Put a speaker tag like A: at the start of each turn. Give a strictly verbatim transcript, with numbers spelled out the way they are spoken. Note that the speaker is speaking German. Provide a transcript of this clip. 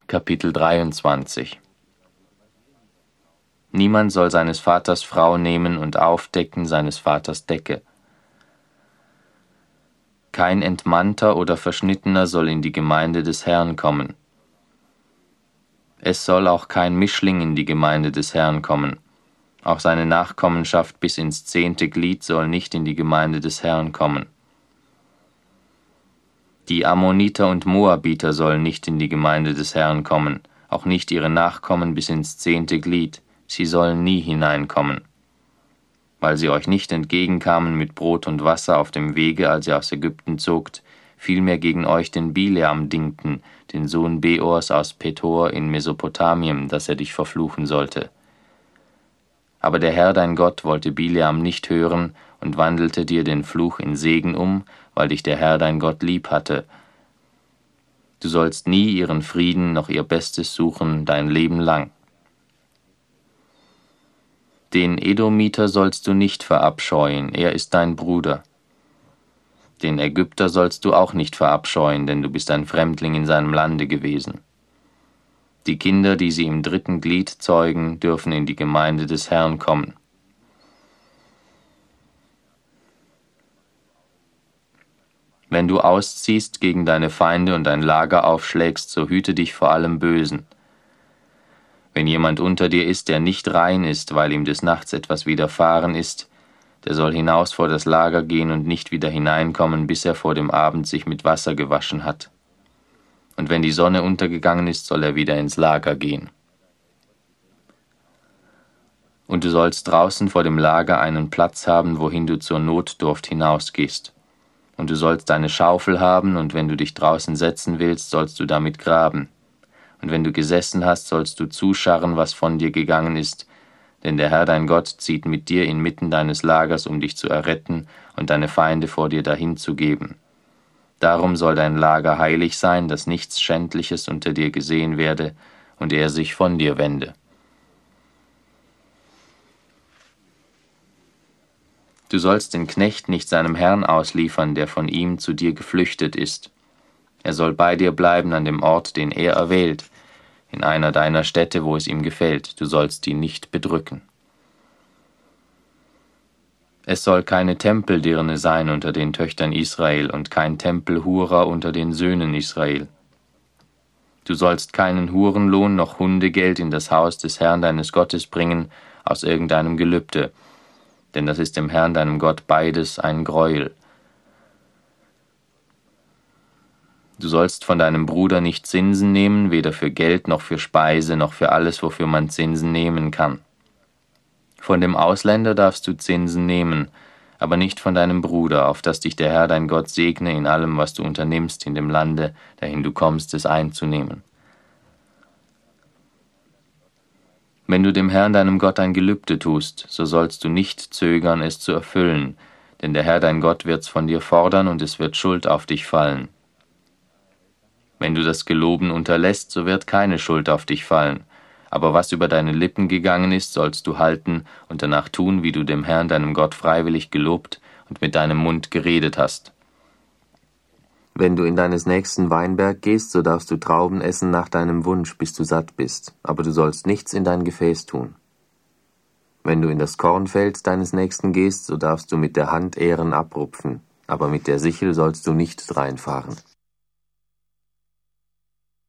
A: Kapitel dreiundzwanzig. Niemand soll seines Vaters Frau nehmen und aufdecken seines Vaters Decke. Kein Entmannter oder Verschnittener soll in die Gemeinde des Herrn kommen. Es soll auch kein Mischling in die Gemeinde des Herrn kommen. Auch seine Nachkommenschaft bis ins zehnte Glied soll nicht in die Gemeinde des Herrn kommen. Die Ammoniter und Moabiter sollen nicht in die Gemeinde des Herrn kommen, auch nicht ihre Nachkommen bis ins zehnte Glied, sie sollen nie hineinkommen. Weil sie euch nicht entgegenkamen mit Brot und Wasser auf dem Wege, als ihr aus Ägypten zogt, vielmehr gegen euch den Bileam dingten, den Sohn Beors aus Petor in Mesopotamien, dass er dich verfluchen sollte. Aber der Herr dein Gott wollte Bileam nicht hören und wandelte dir den Fluch in Segen um, weil dich der Herr dein Gott lieb hatte. Du sollst nie ihren Frieden noch ihr Bestes suchen dein Leben lang. Den Edomiter sollst du nicht verabscheuen, er ist dein Bruder. Den Ägypter sollst du auch nicht verabscheuen, denn du bist ein Fremdling in seinem Lande gewesen. Die Kinder, die sie im dritten Glied zeugen, dürfen in die Gemeinde des Herrn kommen. Wenn du ausziehst gegen deine Feinde und ein Lager aufschlägst, so hüte dich vor allem Bösen. Wenn jemand unter dir ist, der nicht rein ist, weil ihm des Nachts etwas widerfahren ist, der soll hinaus vor das Lager gehen und nicht wieder hineinkommen, bis er vor dem Abend sich mit Wasser gewaschen hat. Und wenn die Sonne untergegangen ist, soll er wieder ins Lager gehen. Und du sollst draußen vor dem Lager einen Platz haben, wohin du zur Notdurft hinausgehst. Und du sollst eine Schaufel haben, und wenn du dich draußen setzen willst, sollst du damit graben. Und wenn du gesessen hast, sollst du zuscharren, was von dir gegangen ist, denn der Herr dein Gott zieht mit dir inmitten deines Lagers, um dich zu erretten und deine Feinde vor dir dahin zu geben. Darum soll dein Lager heilig sein, dass nichts Schändliches unter dir gesehen werde und er sich von dir wende. Du sollst den Knecht nicht seinem Herrn ausliefern, der von ihm zu dir geflüchtet ist. Er soll bei dir bleiben an dem Ort, den er erwählt, in einer deiner Städte, wo es ihm gefällt. Du sollst ihn nicht bedrücken. Es soll keine Tempeldirne sein unter den Töchtern Israel und kein Tempelhurer unter den Söhnen Israel. Du sollst keinen Hurenlohn noch Hundegeld in das Haus des Herrn deines Gottes bringen aus irgendeinem Gelübde, denn das ist dem Herrn deinem Gott beides ein Greuel. Du sollst von deinem Bruder nicht Zinsen nehmen, weder für Geld noch für Speise noch für alles, wofür man Zinsen nehmen kann. Von dem Ausländer darfst du Zinsen nehmen, aber nicht von deinem Bruder, auf dass dich der Herr dein Gott segne in allem, was du unternimmst in dem Lande, dahin du kommst, es einzunehmen. Wenn du dem Herrn deinem Gott ein Gelübde tust, so sollst du nicht zögern, es zu erfüllen, denn der Herr dein Gott wird's von dir fordern und es wird Schuld auf dich fallen. Wenn du das Geloben unterlässt, so wird keine Schuld auf dich fallen, aber was über deine Lippen gegangen ist, sollst du halten und danach tun, wie du dem Herrn deinem Gott freiwillig gelobt und mit deinem Mund geredet hast. Wenn du in deines nächsten Weinberg gehst, so darfst du Trauben essen nach deinem Wunsch, bis du satt bist, aber du sollst nichts in dein Gefäß tun. Wenn du in das Kornfeld deines Nächsten gehst, so darfst du mit der Hand Ähren abrupfen, aber mit der Sichel sollst du nicht dreinfahren.